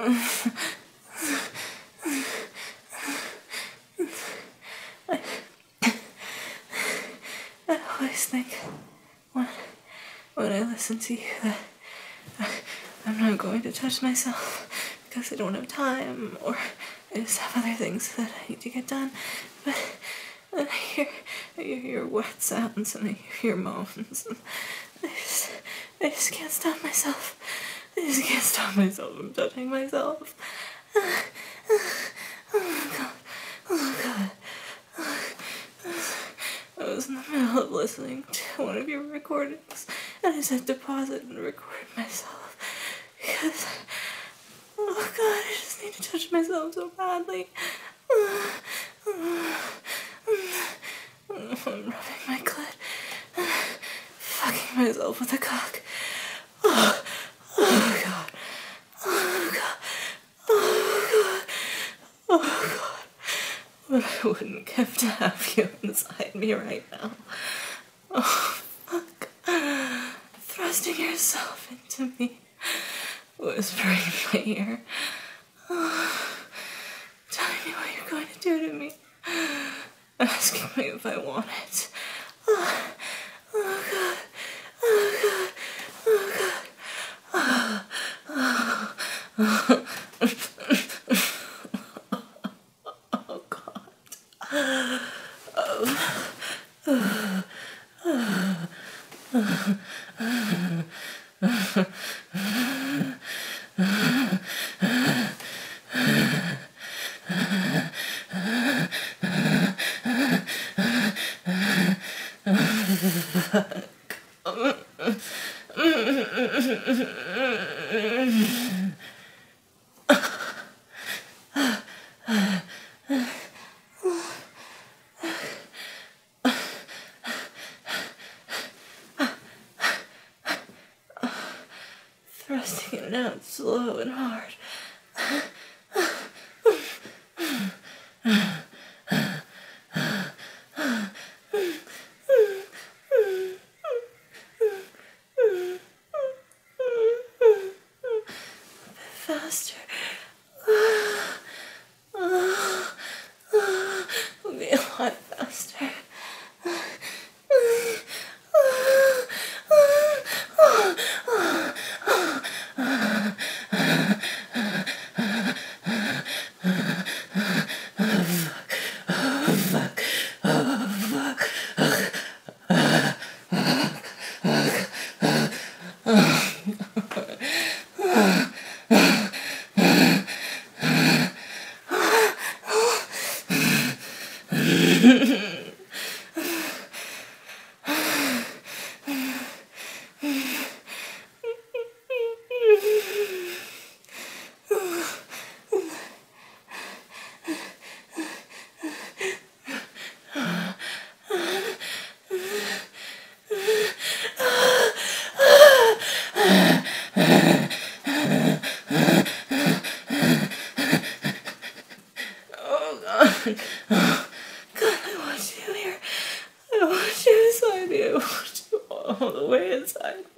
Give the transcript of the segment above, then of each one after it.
I always think when I listen to you that I'm not going to touch myself because I don't have time or I just have other things that I need to get done. But then I hear your wet sounds and I hear your moans. And I just can't stop myself. I just can't stop myself from touching myself. Oh God. Oh God. I was in the middle of listening to one of your recordings and I said deposit and record myself because, oh God, I just need to touch myself so badly. I'm rubbing my clit, fucking myself with a cock. Oh God. Oh God. Oh God. Oh God. But I wouldn't give to have you inside me right now. Oh, fuck. Thrusting yourself into me. Whispering in my ear. Oh, telling me what you're going to do to me. Asking me if I want it. Oh God. Oh God. Oh God. Oh God. Thrusting it out slow and hard. Faster. It'll be a lot faster. Oh, God, I want you here. I want you inside me. I want you all the way inside me.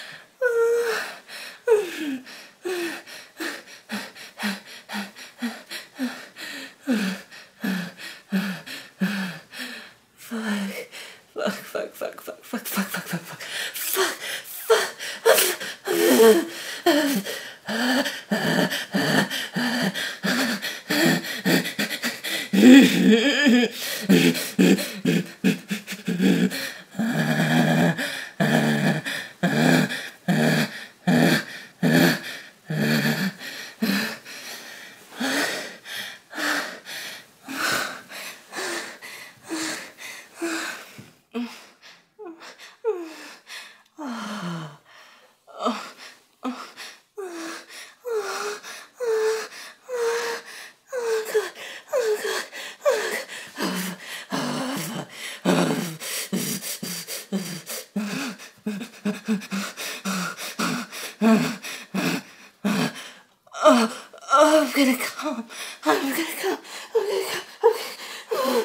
I'm gonna come. I'm gonna come. I'm gonna come.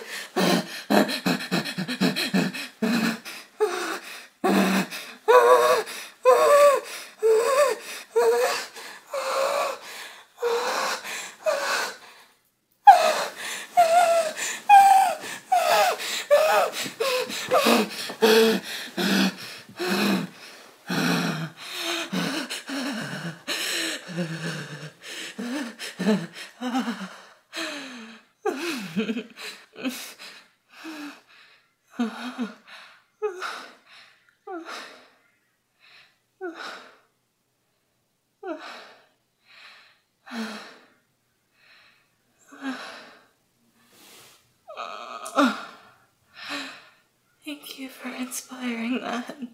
Thank you for inspiring that.